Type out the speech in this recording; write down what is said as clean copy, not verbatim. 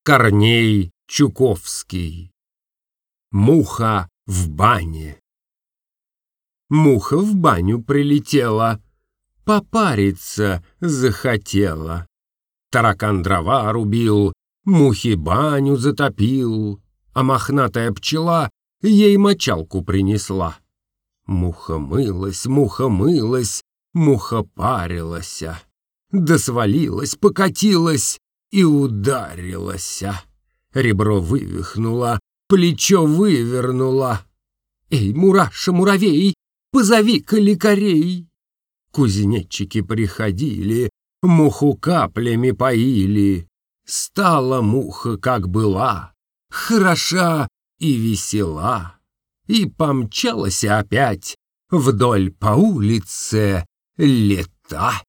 Корней Чуковский. Муха в бане. Муха в баню прилетела, попариться захотела. Таракан дрова рубил, мухе баню затопил, а мохнатая пчела ей мочалку принесла. Муха мылась, муха парилась, да свалилась, покатилась и ударилась. Ребро вывихнуло, плечо вывернуло. «Эй, Мураша, муравей, позови-ка лекарей!» Кузнечики приходили, муху каплями поили. Стала муха, как была, хороша и весела, и помчалась опять вдоль по улице летать.